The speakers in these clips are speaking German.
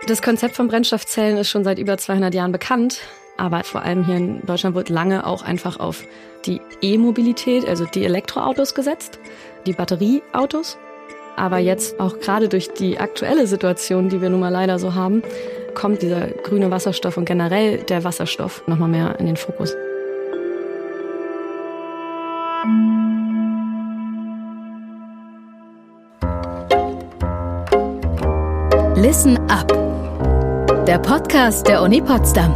Das Konzept von Brennstoffzellen ist schon seit über 200 Jahren bekannt, aber vor allem hier in Deutschland wird lange auch einfach auf die E-Mobilität, also die Elektroautos gesetzt, die Batterieautos. Aber jetzt auch gerade durch die aktuelle Situation, die wir nun mal leider so haben, kommt dieser grüne Wasserstoff und generell der Wasserstoff nochmal mehr in den Fokus. Listen up. Der Podcast der Uni Potsdam.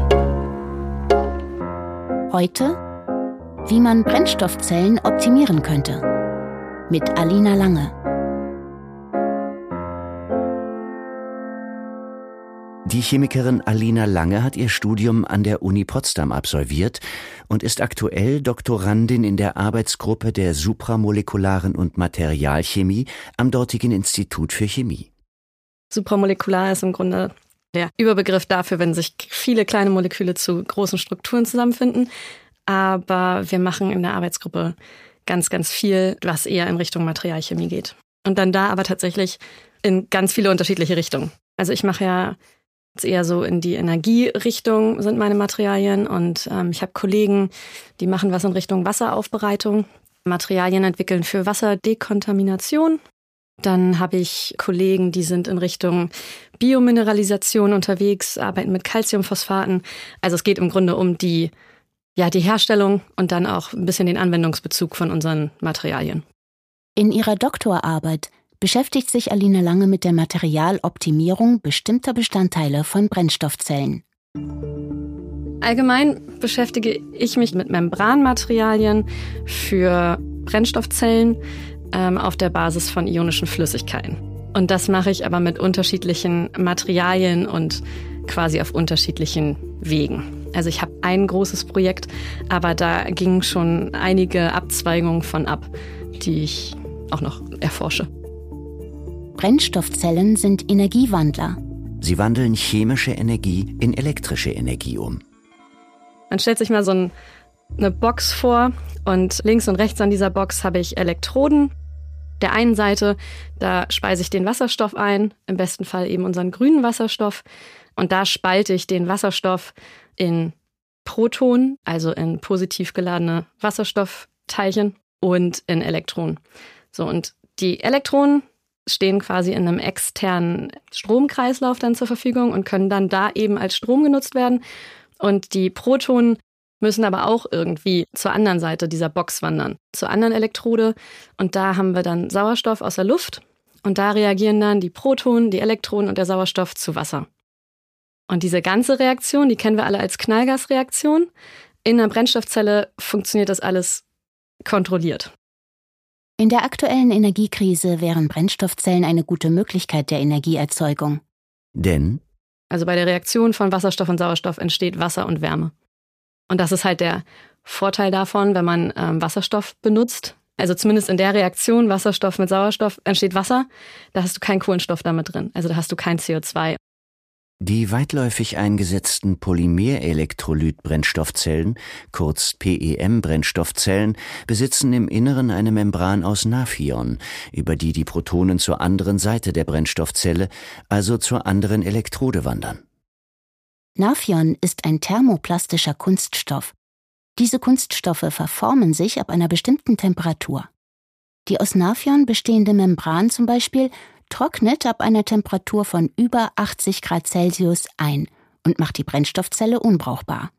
Heute, wie man Brennstoffzellen optimieren könnte. Mit Alina Lange. Die Chemikerin Alina Lange hat ihr Studium an der Uni Potsdam absolviert und ist aktuell Doktorandin in der Arbeitsgruppe der supramolekularen und Materialchemie am dortigen Institut für Chemie. Supramolekular ist im Grunde der Überbegriff dafür, wenn sich viele kleine Moleküle zu großen Strukturen zusammenfinden. Aber wir machen in der Arbeitsgruppe ganz, ganz viel, was eher in Richtung Materialchemie geht. Und dann da aber tatsächlich in ganz viele unterschiedliche Richtungen. Also ich mache ja eher so in die Energierichtung sind meine Materialien und ich habe Kollegen, die machen was in Richtung Wasseraufbereitung, Materialien entwickeln für Wasserdekontamination. Dann habe ich Kollegen, die sind in Richtung Biomineralisation unterwegs, arbeiten mit Calciumphosphaten. Also es geht im Grunde um die Herstellung und dann auch ein bisschen den Anwendungsbezug von unseren Materialien. In ihrer Doktorarbeit beschäftigt sich Alina Lange mit der Materialoptimierung bestimmter Bestandteile von Brennstoffzellen. Allgemein beschäftige ich mich mit Membranmaterialien für Brennstoffzellen auf der Basis von ionischen Flüssigkeiten. Und das mache ich aber mit unterschiedlichen Materialien und quasi auf unterschiedlichen Wegen. Also ich habe ein großes Projekt, aber da gingen schon einige Abzweigungen von ab, die ich auch noch erforsche. Brennstoffzellen sind Energiewandler. Sie wandeln chemische Energie in elektrische Energie um. Man stellt sich mal so eine Box vor und links und rechts an dieser Box habe ich Elektroden. Der einen Seite, da speise ich den Wasserstoff ein, im besten Fall eben unseren grünen Wasserstoff. Und da spalte ich den Wasserstoff in Protonen, also in positiv geladene Wasserstoffteilchen und in Elektronen. So, und die Elektronen stehen quasi in einem externen Stromkreislauf dann zur Verfügung und können dann da eben als Strom genutzt werden. Und die Protonen müssen aber auch irgendwie zur anderen Seite dieser Box wandern, zur anderen Elektrode. Und da haben wir dann Sauerstoff aus der Luft. Und da reagieren dann die Protonen, die Elektronen und der Sauerstoff zu Wasser. Und diese ganze Reaktion, die kennen wir alle als Knallgasreaktion. In einer Brennstoffzelle funktioniert das alles kontrolliert. In der aktuellen Energiekrise wären Brennstoffzellen eine gute Möglichkeit der Energieerzeugung. Denn? Also bei der Reaktion von Wasserstoff und Sauerstoff entsteht Wasser und Wärme. Und das ist halt der Vorteil davon, wenn man Wasserstoff benutzt. Also zumindest in der Reaktion Wasserstoff mit Sauerstoff entsteht Wasser. Da hast du keinen Kohlenstoff damit drin. Also da hast du kein CO2. Die weitläufig eingesetzten Polymerelektrolyt-Brennstoffzellen, kurz PEM-Brennstoffzellen, besitzen im Inneren eine Membran aus Naphion, über die die Protonen zur anderen Seite der Brennstoffzelle, also zur anderen Elektrode wandern. Naphion ist ein thermoplastischer Kunststoff. Diese Kunststoffe verformen sich ab einer bestimmten Temperatur. Die aus Naphion bestehende Membran zum Beispiel trocknet ab einer Temperatur von über 80 Grad Celsius ein und macht die Brennstoffzelle unbrauchbar.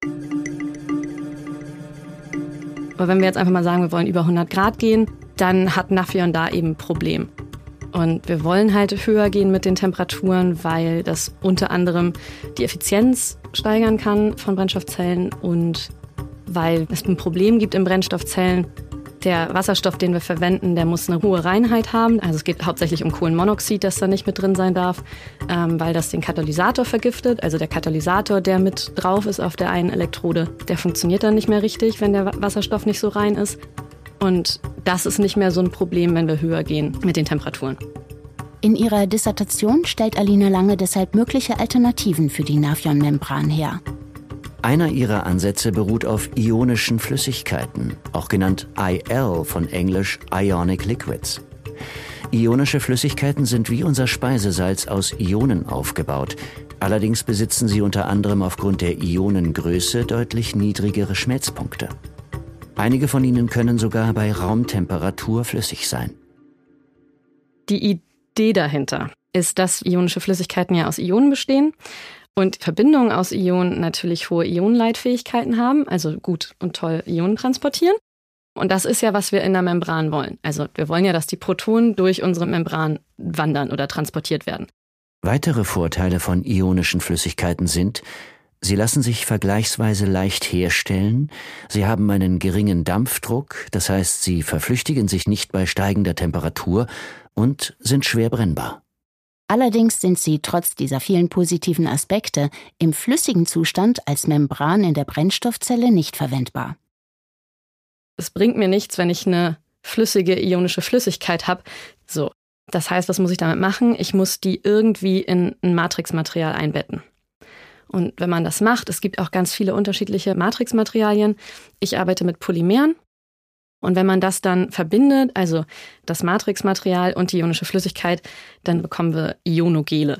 Aber wenn wir jetzt einfach mal sagen, wir wollen über 100 Grad gehen, dann hat Naphion da eben ein Problem. Und wir wollen halt höher gehen mit den Temperaturen, weil das unter anderem die Effizienz steigern kann von Brennstoffzellen und weil es ein Problem gibt in Brennstoffzellen. Der Wasserstoff, den wir verwenden, der muss eine hohe Reinheit haben. Also es geht hauptsächlich um Kohlenmonoxid, das da nicht mit drin sein darf, weil das den Katalysator vergiftet. Also der Katalysator, der mit drauf ist auf der einen Elektrode, der funktioniert dann nicht mehr richtig, wenn der Wasserstoff nicht so rein ist. Und das ist nicht mehr so ein Problem, wenn wir höher gehen mit den Temperaturen. In ihrer Dissertation stellt Alina Lange deshalb mögliche Alternativen für die Naphion-Membran her. Einer ihrer Ansätze beruht auf ionischen Flüssigkeiten, auch genannt IL von Englisch Ionic Liquids. Ionische Flüssigkeiten sind wie unser Speisesalz aus Ionen aufgebaut. Allerdings besitzen sie unter anderem aufgrund der Ionengröße deutlich niedrigere Schmelzpunkte. Einige von ihnen können sogar bei Raumtemperatur flüssig sein. Die Idee dahinter ist, dass ionische Flüssigkeiten ja aus Ionen bestehen und Verbindungen aus Ionen natürlich hohe Ionenleitfähigkeiten haben, also gut und toll Ionen transportieren. Und das ist ja, was wir in der Membran wollen. Also wir wollen ja, dass die Protonen durch unsere Membran wandern oder transportiert werden. Weitere Vorteile von ionischen Flüssigkeiten sind: Sie lassen sich vergleichsweise leicht herstellen, sie haben einen geringen Dampfdruck, das heißt, sie verflüchtigen sich nicht bei steigender Temperatur und sind schwer brennbar. Allerdings sind sie trotz dieser vielen positiven Aspekte im flüssigen Zustand als Membran in der Brennstoffzelle nicht verwendbar. Es bringt mir nichts, wenn ich eine flüssige ionische Flüssigkeit habe. So, das heißt, was muss ich damit machen? Ich muss die irgendwie in ein Matrixmaterial einbetten. Und wenn man das macht, es gibt auch ganz viele unterschiedliche Matrixmaterialien. Ich arbeite mit Polymeren. Und wenn man das dann verbindet, also das Matrixmaterial und die ionische Flüssigkeit, dann bekommen wir Ionogele.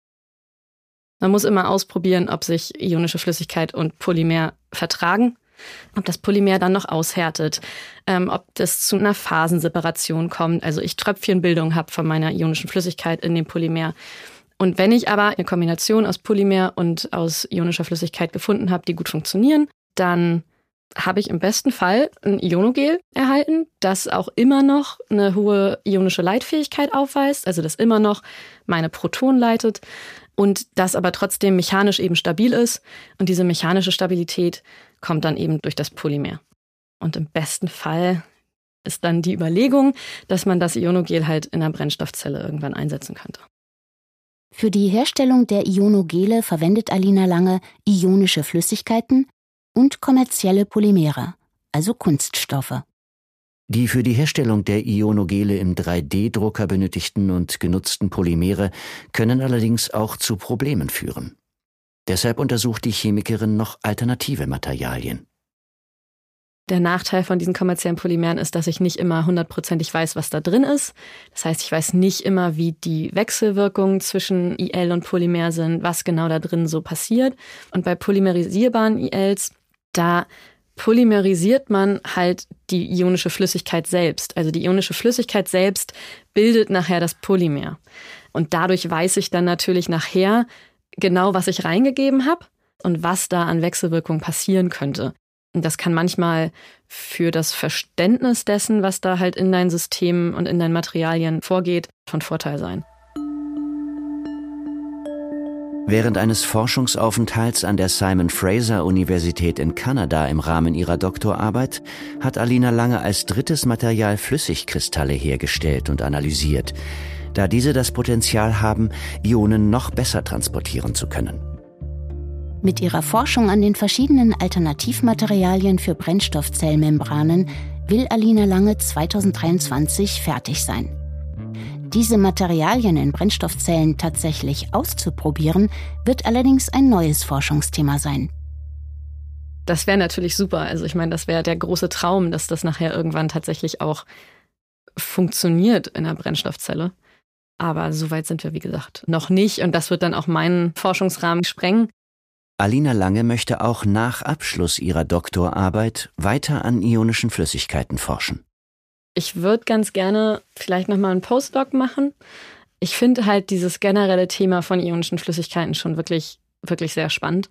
Man muss immer ausprobieren, ob sich ionische Flüssigkeit und Polymer vertragen, ob das Polymer dann noch aushärtet, ob das zu einer Phasenseparation kommt. Also ich Tröpfchenbildung habe von meiner ionischen Flüssigkeit in dem Polymer. Und wenn ich aber eine Kombination aus Polymer und aus ionischer Flüssigkeit gefunden habe, die gut funktionieren, dann habe ich im besten Fall ein Ionogel erhalten, das auch immer noch eine hohe ionische Leitfähigkeit aufweist, also das immer noch meine Protonen leitet und das aber trotzdem mechanisch eben stabil ist. Und diese mechanische Stabilität kommt dann eben durch das Polymer. Und im besten Fall ist dann die Überlegung, dass man das Ionogel halt in einer Brennstoffzelle irgendwann einsetzen könnte. Für die Herstellung der Ionogele verwendet Alina Lange ionische Flüssigkeiten und kommerzielle Polymere, also Kunststoffe. Die für die Herstellung der Ionogele im 3D-Drucker benötigten und genutzten Polymere können allerdings auch zu Problemen führen. Deshalb untersucht die Chemikerin noch alternative Materialien. Der Nachteil von diesen kommerziellen Polymeren ist, dass ich nicht immer 100%ig weiß, was da drin ist. Das heißt, ich weiß nicht immer, wie die Wechselwirkungen zwischen IL und Polymer sind, was genau da drin so passiert. Und bei polymerisierbaren ILs, da polymerisiert man halt die ionische Flüssigkeit selbst. Also die ionische Flüssigkeit selbst bildet nachher das Polymer. Und dadurch weiß ich dann natürlich nachher genau, was ich reingegeben habe und was da an Wechselwirkungen passieren könnte. Und das kann manchmal für das Verständnis dessen, was da halt in deinen Systemen und in deinen Materialien vorgeht, von Vorteil sein. Während eines Forschungsaufenthalts an der Simon-Fraser-Universität in Kanada im Rahmen ihrer Doktorarbeit hat Alina Lange als drittes Material Flüssigkristalle hergestellt und analysiert, da diese das Potenzial haben, Ionen noch besser transportieren zu können. Mit ihrer Forschung an den verschiedenen Alternativmaterialien für Brennstoffzellmembranen will Alina Lange 2023 fertig sein. Diese Materialien in Brennstoffzellen tatsächlich auszuprobieren, wird allerdings ein neues Forschungsthema sein. Das wäre natürlich super. Also ich meine, das wäre der große Traum, dass das nachher irgendwann tatsächlich auch funktioniert in der Brennstoffzelle. Aber so weit sind wir, wie gesagt, noch nicht. Und das wird dann auch meinen Forschungsrahmen sprengen. Alina Lange möchte auch nach Abschluss ihrer Doktorarbeit weiter an ionischen Flüssigkeiten forschen. Ich würde ganz gerne vielleicht nochmal einen Postdoc machen. Ich finde halt dieses generelle Thema von ionischen Flüssigkeiten schon wirklich, wirklich sehr spannend.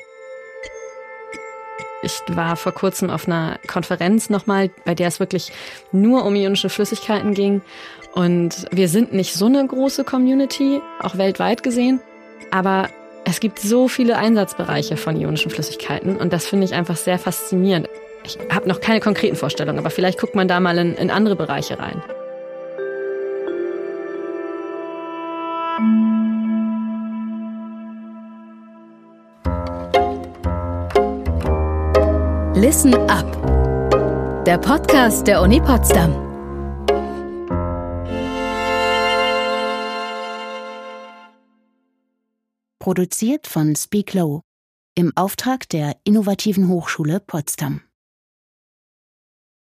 Ich war vor kurzem auf einer Konferenz nochmal, bei der es wirklich nur um ionische Flüssigkeiten ging. Und wir sind nicht so eine große Community, auch weltweit gesehen. Aber es gibt so viele Einsatzbereiche von ionischen Flüssigkeiten und das finde ich einfach sehr faszinierend. Ich habe noch keine konkreten Vorstellungen, aber vielleicht guckt man da mal in andere Bereiche rein. Listen up. Der Podcast der Uni Potsdam. Produziert von Speak Low im Auftrag der Innovativen Hochschule Potsdam.